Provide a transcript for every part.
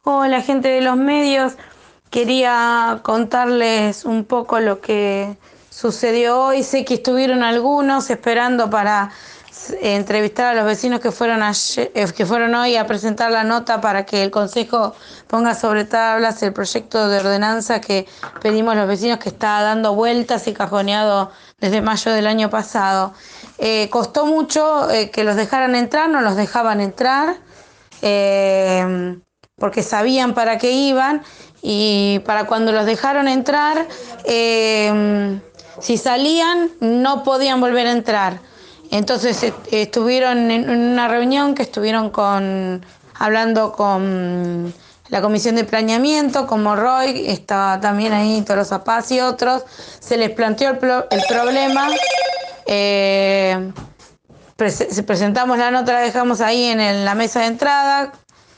Hola, gente de los medios. Quería contarles un poco lo que sucedió hoy. Sé que estuvieron algunos esperando para entrevistar a los vecinos que fueron que fueron hoy a presentar la nota para que el Consejo ponga sobre tablas el proyecto de ordenanza que pedimos los vecinos, que está dando vueltas y cajoneado desde mayo del año pasado. Costó mucho que los dejaran entrar, no los dejaban entrar. Eh, Porque sabían para qué iban, y para cuando los dejaron entrar, si salían no podían volver a entrar. Entonces estuvieron en una reunión que estuvieron hablando con la comisión de planeamiento, como Roy, estaba también ahí, Toro Zapaz y otros. Se les planteó el problema. eh, Presentamos la nota, la dejamos ahí en la mesa de entrada.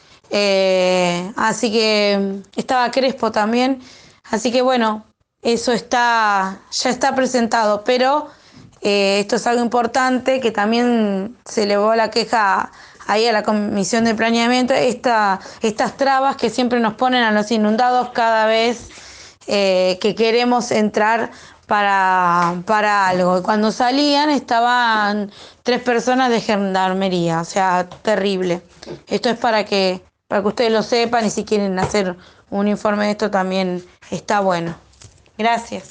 Así que estaba Crespo también. Así que bueno, eso ya está presentado, pero esto es algo importante que también se elevó la queja ahí a la comisión de planeamiento, estas trabas que siempre nos ponen a los inundados cada vez que queremos entrar para algo. Y cuando salían estaban 3 personas de gendarmería, o sea, terrible. Esto es para que ustedes lo sepan, y si quieren hacer un informe de esto también está bueno. Gracias.